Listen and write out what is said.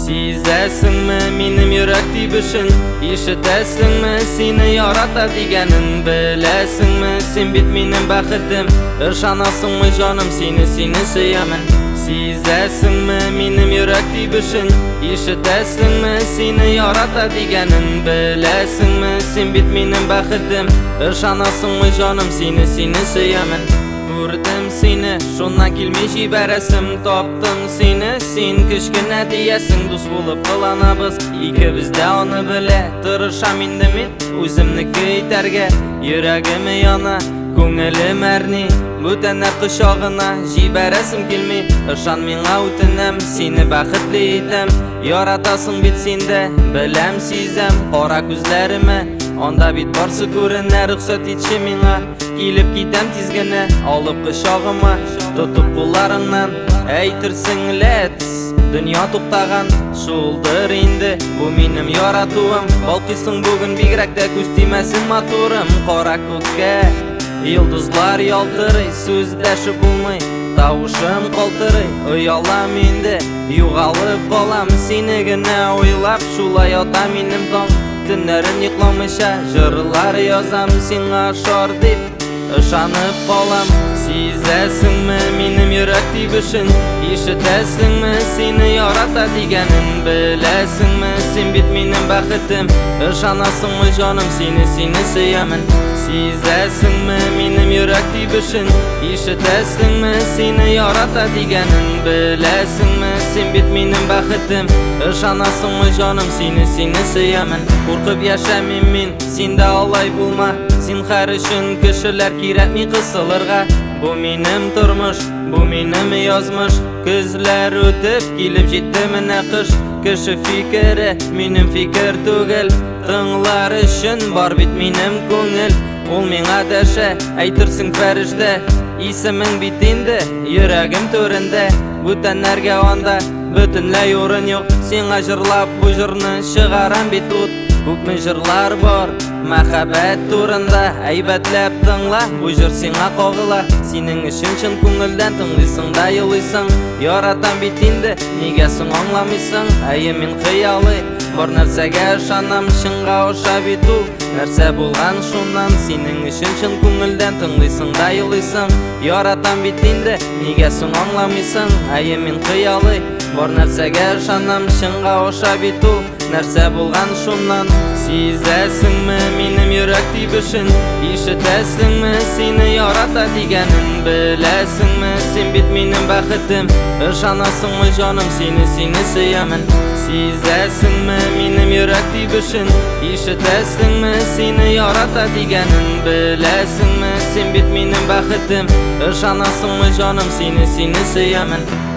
Сизәсеңме минем йөрәк тибешен, ишетәсеңме сине ярата дигәнен, беләсеңме син бит минем бәхетем, ышанасыңмы җаным сине сөямен. Сизәсеңме минем йөрәк тибешен, ишетәсеңме сине ярата дигәнен, беләсеңме син бит минем бәхетем, ышанасыңмы җаным сине сөямен. Күрдем сине, шуннан килми җибәрәсем, таптым сине, син кечкенә диясең, дус булып кыланабыз, икебез дә аны белә, тырышам инде мин үземнеке итәргә, йөрәгем яна, күңелем әрни, бүтәннәр кочагына җибәрәсем килми, ышан миңа үтенәм, сине бәхетле итәм, яратасың бит син дә, беләм сизәм, кара күзләремә, анда бит барсы күренә, рөхсәт итче миңа, килеп китәм тиз генә, алып кочагыма, тотып кулларыңнан, әйтерсең ләтс, дөнья туктаган, шулдыр инде бу минем яратуым, балкыйсың бүген бигрәк тә күз тимәсен матурым, кара күккә йолдызлар ялтырый, сүз дәшеп булмый, тавышым калтырый, оялам инде, югалып калам, сине генә уйлап, шулай ята минем таң, төннәрен йокламыйча, җырлар язам сиңа шар дип, ышанып калам. Сизәсеңме минем йөрәк тибешен, ишетәсеңме сине ярата дигәнен, беләсеңме син бит минем бәхетем, ышанасыңмы җаным сине сөямен. Сизәсеңме минем йөрәк тибешен, ишетәсеңме сине ярата дигәнен, беләсеңме син бит минем бәхетем, ышанасыңмы җаным сине сөямен. Куркып яшәмим мин, синдә алай булма, син һәр өчен кешеләр кирәкми кысылырга, бу минем тормыш, бу минем язмыш, көзләр үтеп килеп җитте менә кыш, кеше фикере минем фикер түгел, тыңлар өчен бар бит минем күңел, ул миңа дәшә, әйтерсең фәрештә, исемең бит инде йөрәгем түрендә, бүтәннәргә анда бөтенләй урын юк, сиңа җырлап бу җырны чыгарам бит ут. Күпме җырлар бар мәхәббәт турында, әйбәтләп тыңла, бу җыр сиңа кагыла, синең өчен чын күңелдән тыңлыйсың да елыйсың, яратам бит инде, нигә соң аңламыйсың, әйе мин хыялый, бар нәрсәгә ышанам, чынга аша бит ул, нәрсә булган шуннан, синең өчен чын күңелдән тыңлыйсың да елыйсың, яратам бит инде, нигә соң аңламыйсың, әйе мин хыялый, бар нәрсәгә ышанам, чынга аша бит ул, нәрсә булган шуннан. Сизәсеңме минем йөрәк тибешен, ишетәсеңме сине ярата дигәнен, беләсеңме син бит минем бәхетем, ышанасыңмы җаным сине сөямен. Сизәсеңме минем йөрәк тибешен, ишетәсеңме сине ярата дигәнен, беләсеңме син бит минем бәхетем, ышанасыңмы җаным сине сөямен.